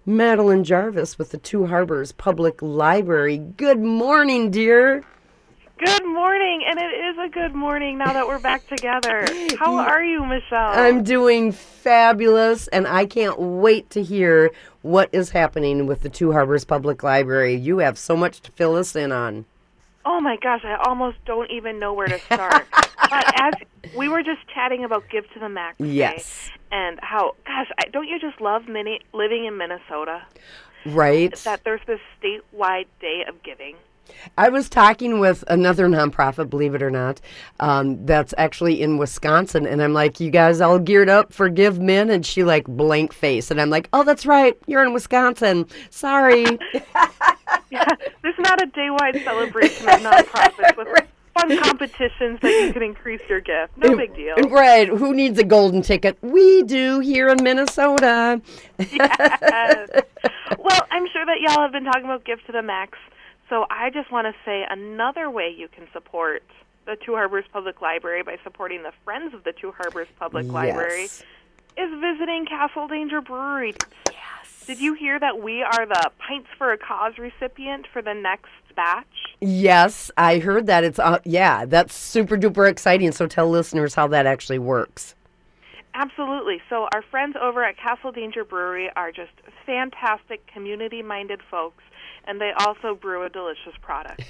Madeline Jarvis with the Two Harbors Public Library. Good morning, dear. Good morning, and it is a good morning now that we're back together. How are you, Michelle? I'm doing fabulous, and I can't wait to hear what is happening with the Two Harbors Public Library. You have so much to fill us in on. Oh my gosh, I almost don't even know where to start. But as we were just chatting about Give to the Max today, Yes. and how, gosh, don't you just love living in Minnesota? Right? That there's this statewide day of giving. I was talking with another nonprofit, believe it or not, that's actually in Wisconsin, and I'm like, you guys all geared up for Give Men? And she like blank face, and I'm like, oh, that's right, you're in Wisconsin. Sorry. Yeah, there's not a day-wide celebration of nonprofits with fun competitions that you can increase your gift. No big deal. Right. Who needs a golden ticket? We do here in Minnesota. Yes. Well, I'm sure that y'all have been talking about Give to the Max. So I just want to say another way you can support the Two Harbors Public Library by supporting the Friends of the Two Harbors Public Library is visiting Castle Danger Brewery. Yes. Did you hear that we are the Pints for a Cause recipient for the next batch? Yes, I heard that. It's that's super duper exciting. So tell listeners how that actually works. Absolutely. So our friends over at Castle Danger Brewery are just fantastic, community-minded folks. And they also brew a delicious product.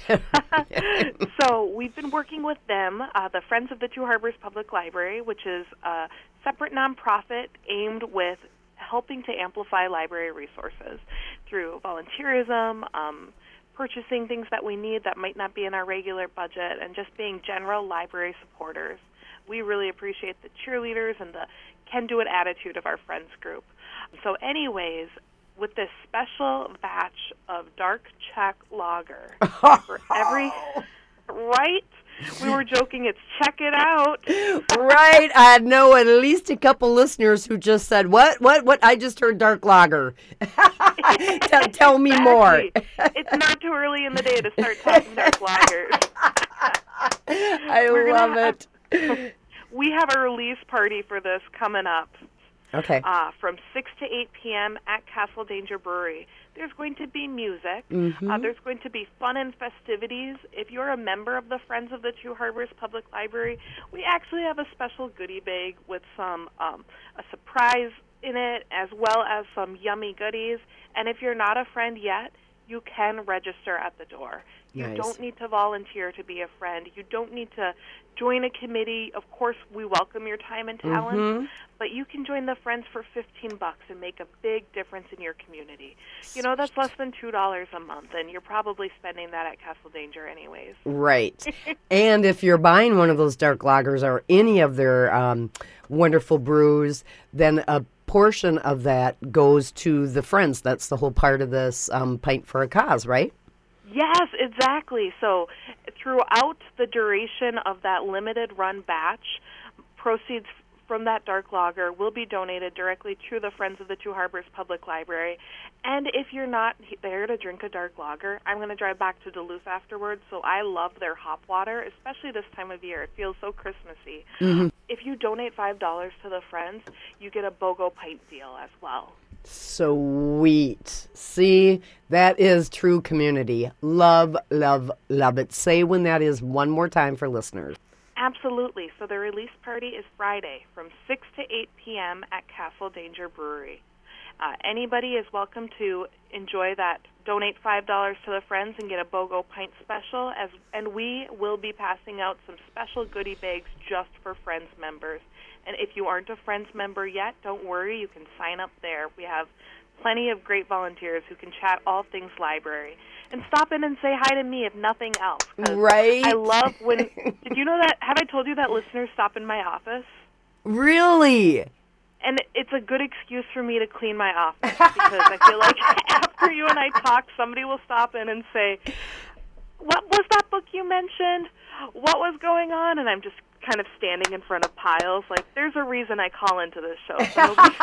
So we've been working with them, the Friends of the Two Harbors Public Library, which is a separate nonprofit aimed with helping to amplify library resources through volunteerism, purchasing things that we need that might not be in our regular budget, and just being general library supporters. We really appreciate the cheerleaders and the can-do-it attitude of our friends group. So anyways, with this special batch of dark Czech lager for every, right? We were joking, it's check it out. Right. I know at least a couple listeners who just said, what? I just heard dark lager. Tell me more. It's not too early in the day to start talking dark lagers. I love it. We have a release party for this coming up. Okay. From 6 to 8 p.m. at Castle Danger Brewery. There's going to be music. Mm-hmm. There's going to be fun and festivities. If you're a member of the Friends of the Two Harbors Public Library, we actually have a special goodie bag with some a surprise in it, as well as some yummy goodies. And if you're not a friend yet, you can register at the door. You don't need to volunteer to be a friend. You don't need to join a committee. Of course, we welcome your time and talent, but you can join the Friends for $15 and make a big difference in your community. You know, that's less than $2 a month, and you're probably spending that at Castle Danger anyways. Right. And if you're buying one of those dark lagers or any of their wonderful brews, then a portion of that goes to the Friends. That's the whole part of this Pint for a Cause, right? Yes, exactly. So throughout the duration of that limited run batch, proceeds from that dark lager will be donated directly to the Friends of the Two Harbors Public Library. And if you're not there to drink a dark lager, I'm going to drive back to Duluth afterwards, so I love their hop water, especially this time of year. It feels so Christmassy. Mm-hmm. If you donate $5 to the Friends, you get a BOGO pint deal as well. Sweet. See, that is true community. Love, love, love it. Say when that is one more time for listeners. Absolutely. So the release party is Friday from 6 to 8 p.m. at Castle Danger Brewery. Anybody is welcome to enjoy that. Donate $5 to the Friends and get a BOGO pint special, and we will be passing out some special goodie bags just for Friends members. And if you aren't a Friends member yet, don't worry, you can sign up there. We have plenty of great volunteers who can chat all things library. And stop in and say hi to me if nothing else. Right. I love when, did you know that, have I told you that listeners stop in my office? Really? And it's a good excuse for me to clean my office because I feel like after you and I talk, somebody will stop in and say, what was that book you mentioned? What was going on? And I'm just kind of standing in front of piles. Like, there's a reason I call into this show. So nobody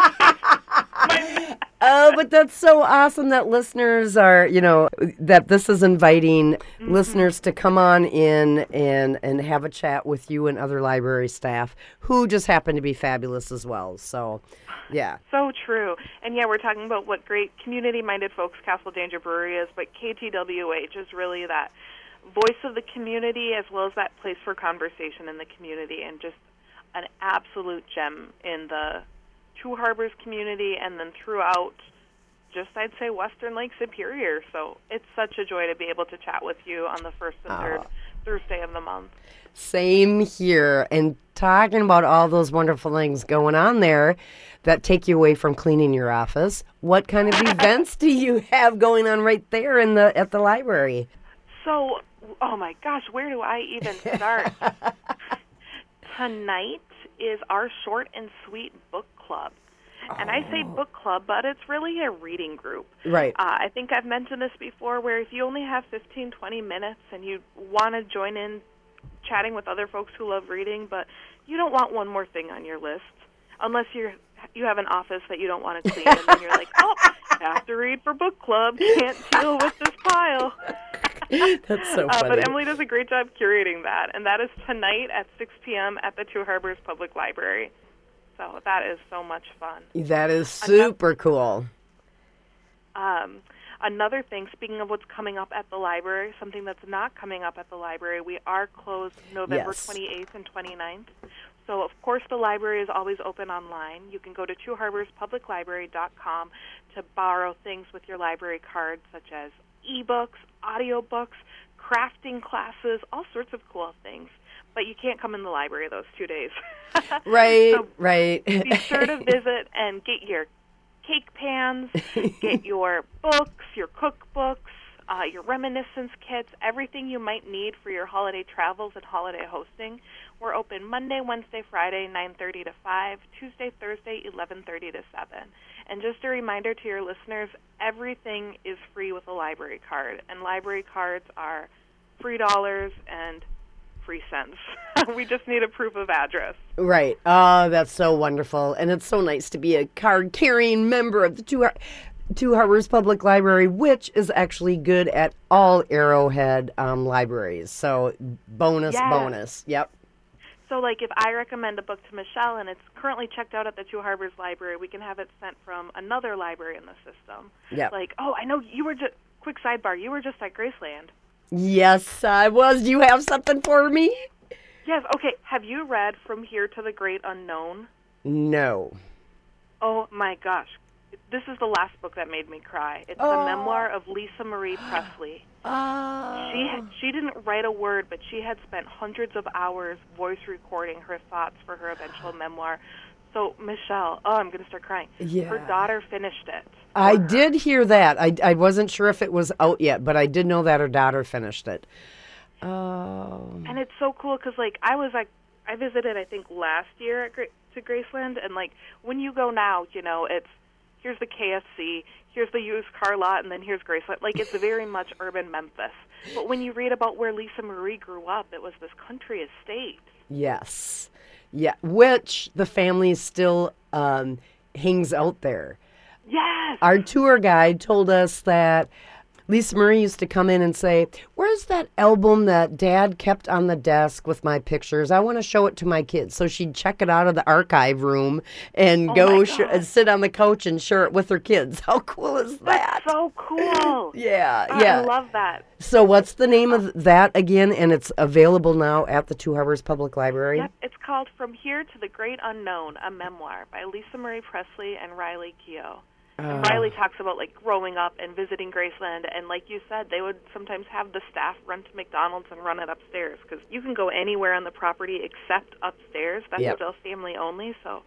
Oh, but that's so awesome that listeners are, that this is inviting listeners to come on in and have a chat with you and other library staff who just happen to be fabulous as well. So, yeah. So true. And yeah, we're talking about what great community-minded folks Castle Danger Brewery is, but KTWH is really that voice of the community as well as that place for conversation in the community, and just an absolute gem in the Two Harbors community and then throughout just, I'd say, Western Lake Superior. So it's such a joy to be able to chat with you on the first and third Thursday of the month. Same here. And talking about all those wonderful things going on there that take you away from cleaning your office, what kind of events do you have going on right there at the library? So, oh my gosh, where do I even start? Tonight is our short and sweet book club. And I say book club, but it's really a reading group. Right. I think I've mentioned this before, where if you only have 15, 20 minutes and you want to join in chatting with other folks who love reading, but you don't want one more thing on your list, unless you have an office that you don't want to clean, and then you're like, oh, have to read for book club, can't deal with this pile. That's so funny. But Emily does a great job curating that, and that is tonight at 6 p.m. at the Two Harbors Public Library. So that is so much fun. That is super cool. Another thing, speaking of what's coming up at the library, something that's not coming up at the library, we are closed November 28th and 29th. So, of course, the library is always open online. You can go to twoharborspubliclibrary.com to borrow things with your library card, such as ebooks, audiobooks, crafting classes, all sorts of cool things. But you can't come in the library those 2 days. Right, so right. Be sure to visit and get your cake pans, get your books, your cookbooks, your reminiscence kits, everything you might need for your holiday travels and holiday hosting. We're open Monday, Wednesday, Friday, 9:30 to 5, Tuesday, Thursday, 11:30 to 7. And just a reminder to your listeners, everything is free with a library card, and library cards are $3 and free cents. We just need a proof of address. Right. Oh, that's so wonderful. And it's so nice to be a card-carrying member of the Two Harbors Public Library, which is actually good at all Arrowhead libraries. So bonus. Yep. So, like, if I recommend a book to Michelle and it's currently checked out at the Two Harbors Library, we can have it sent from another library in the system. Yep. Like, oh, I know you were just, quick sidebar, you were just at Graceland. Yes, I was. Do you have something for me? Yes, okay. Have you read From Here to the Great Unknown? No. Oh, my gosh. This is the last book that made me cry. It's the memoir of Lisa Marie Presley. She didn't write a word, but she had spent hundreds of hours voice recording her thoughts for her eventual memoir. So, Michelle, I'm going to start crying. Yeah. Her daughter finished it. I did hear that. I wasn't sure if it was out yet, but I did know that her daughter finished it. Oh. And it's so cool because, like, I visited, I think, last year to Graceland, and, like, when you go now, it's here's the KFC, here's the used car lot, and then here's Graceland. Like, it's very much urban Memphis. But when you read about where Lisa Marie grew up, it was this country estate. Yes. Yeah, which the family still hangs out there. Yes. Our tour guide told us that Lisa Marie used to come in and say, where's that album that Dad kept on the desk with my pictures? I want to show it to my kids. So she'd check it out of the archive room and go and sit on the couch and share it with her kids. How cool is that? That's so cool. Yeah. I love that. So what's the name of that again? And it's available now at the Two Harbors Public Library? Yep, it's called From Here to the Great Unknown, a memoir by Lisa Marie Presley and Riley Keough. And Riley talks about, like, growing up and visiting Graceland, and like you said, they would sometimes have the staff run to McDonald's and run it upstairs, because you can go anywhere on the property except upstairs. That's still family only, so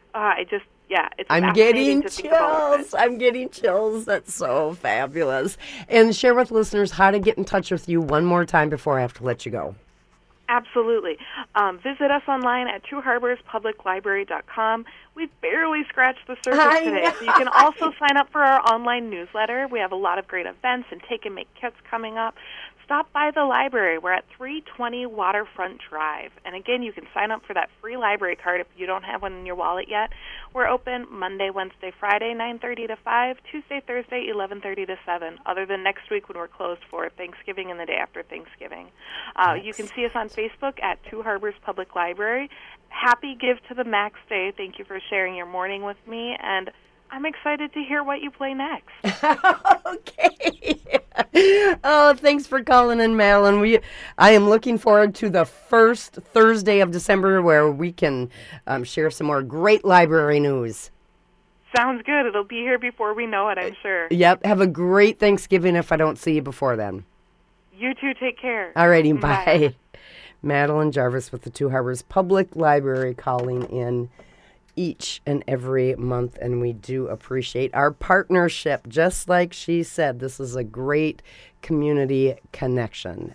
it's I'm getting chills. I'm getting chills. That's so fabulous. And share with listeners how to get in touch with you one more time before I have to let you go. Absolutely. Visit us online at twoharborspubliclibrary.com. We've barely scratched the surface today. So you can also sign up for our online newsletter. We have a lot of great events and take-and-make kits coming up. Stop by the library. We're at 320 Waterfront Drive. And again, you can sign up for that free library card if you don't have one in your wallet yet. We're open Monday, Wednesday, Friday, 9:30 to 5, Tuesday, Thursday, 11:30 to 7, other than next week when we're closed for Thanksgiving and the day after Thanksgiving. You can see us on Facebook at Two Harbors Public Library. Happy Give to the Max Day. Thank you for sharing your morning with me, and I'm excited to hear what you play next. Okay. Oh, thanks for calling in, Madeline. I am looking forward to the first Thursday of December where we can share some more great library news. Sounds good. It'll be here before we know it, I'm sure. Yep. Have a great Thanksgiving if I don't see you before then. You too. Take care. All righty. Bye. Madeline Jarvis with the Two Harbors Public Library calling in each and every month, and we do appreciate our partnership. Just like she said, this is a great community connection.